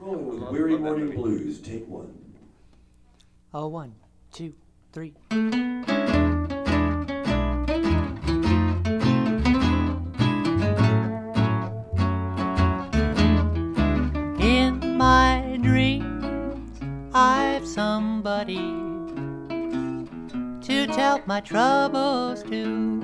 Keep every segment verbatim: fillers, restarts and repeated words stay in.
Going with Weary Morning Blues, take one. Oh, one, two, three. In my dreams, I've somebody to tell my troubles to.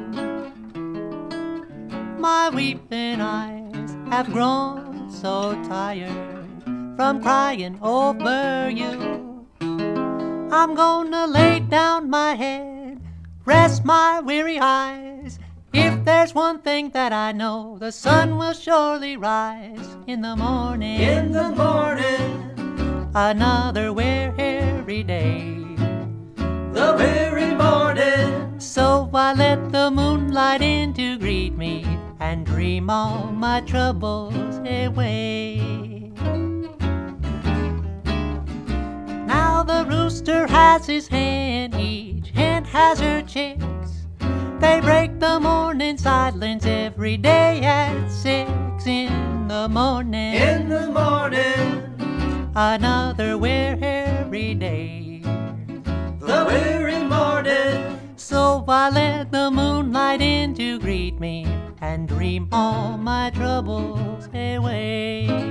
My weeping eyes have grown so tired from crying over you. I'm gonna lay down my head, rest my weary eyes. If there's one thing that I know, the sun will surely rise in the morning. In the morning, another weary day. The weary morning. So I let the moonlight in to greet me and dream all my troubles away. Now the rooster has his hen, each hen has her chicks. They break the morning silence every day at six in the morning. In the morning, another weary day. The weary morning. So I let the moonlight in to greet me and dream all my troubles away.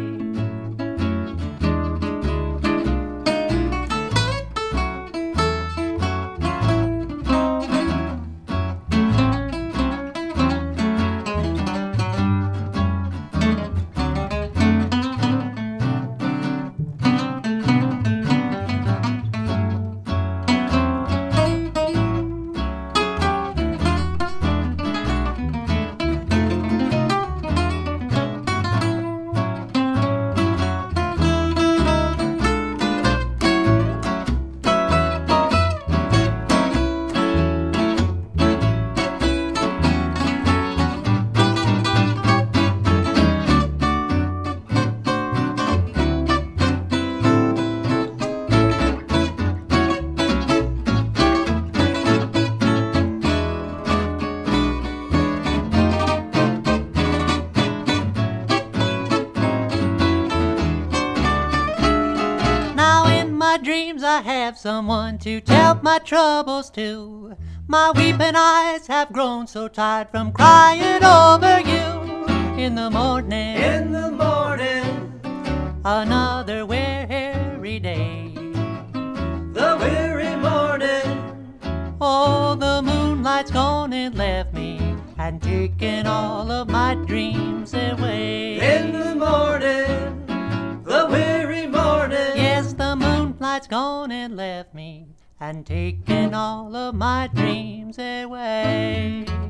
Dreams I have someone to tell my troubles to. My weeping eyes have grown so tired from crying over you. In the morning, in the morning, another weary day. The weary morning. Oh, the moonlight's gone and left me and taken all of my dreams away. In the morning, the weary morning. Yes, the moonlight's gone and left me and taken all of my dreams away.